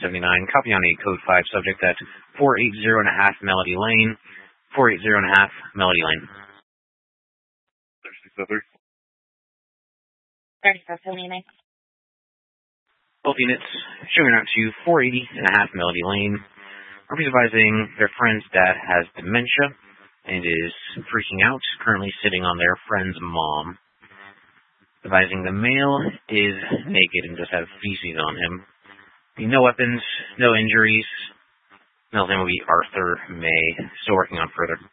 copy on a code 5 subject at 480.5 Melody Lane. 480.5 Melody Lane. 3679. Both units showing out to 480.5 Melody Lane. Are advising their friend's dad has dementia and is freaking out, currently sitting on their friend's mom. Advising the male is naked and just have feces on him. No weapons, no injuries. Male's name will be Arthur May. Still working on further.